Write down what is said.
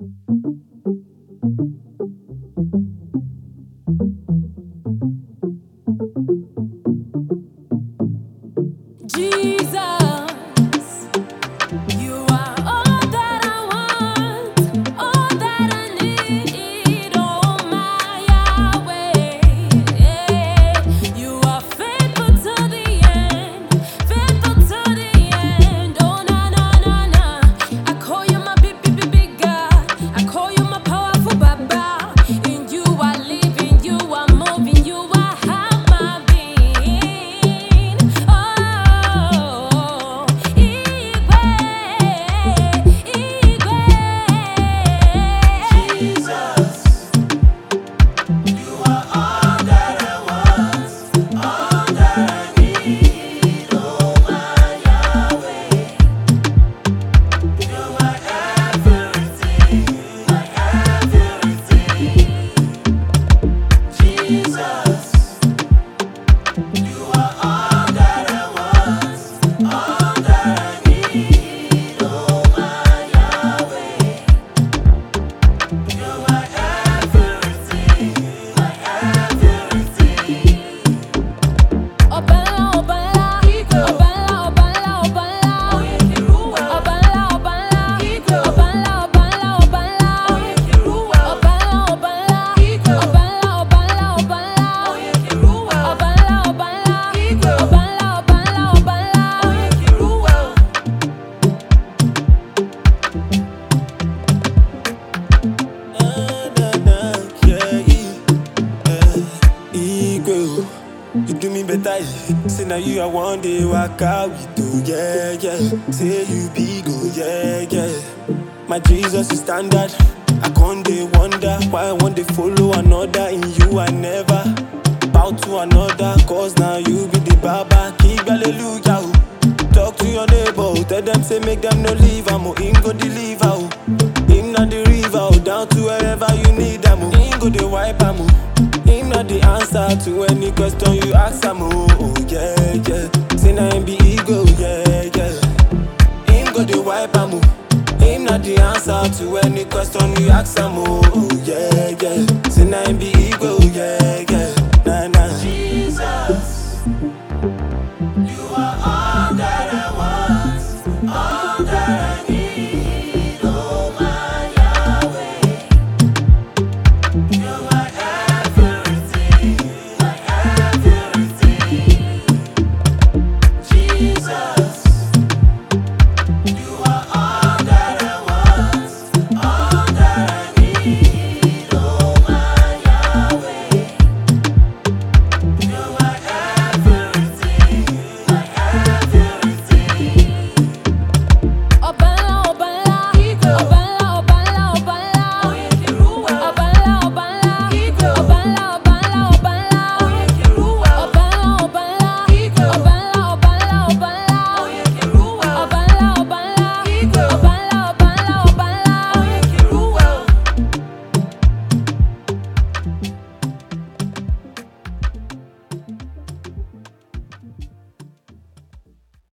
Jesus, you are all that I want, all that I need, oh my Yahweh. You are faithful to the end, faithful to the end. Oh na na na na, I call you my big God, I call you my powerful Baba. In you I live, in you I move, in you I have my being. Oh, Igwe, Jesus, you are all that I want, all that I need, oh my Yahweh. You are everything, my everything. Jesus, you are all that I want, all that I need, oh my Yahweh. You are everything, my everything. Obala, Obala, Obala, Obala, Obala, Oyekiruwa, Obala, Obala, Igwe, Obala, Obala, Obala, Oyekiruwa, Obala, Obala, Igwe, Obala, Obala, Obala, Oyekiruwa, Obala, Obala, Igwe, Obala, Obala, Obala. Oyekiruwa. Igwe, you do me better, yeah. Say now you are one day waka with you, yeah, yeah. Say you big, oh, yeah, yeah. My Jesus is standard. I can't dey wonder why I want to follow another. In you I never bow to another. Cause now you be the Baba. Keep hallelujah. Oh. Talk to your neighbor, oh. Tell them say make them no leave. I'm him go deliver. Oh. Him not the river, oh. Down to wherever you need them. Oh. Him go the wipe am. Oh. Him not the answer to any question you ask am. Oh yeah, yeah. Say now him be ego, yeah, yeah. Him go the wipe am. Oh. Him not the answer to any question you ask am. Oh yeah, yeah. Say now him be ego, yeah, yeah.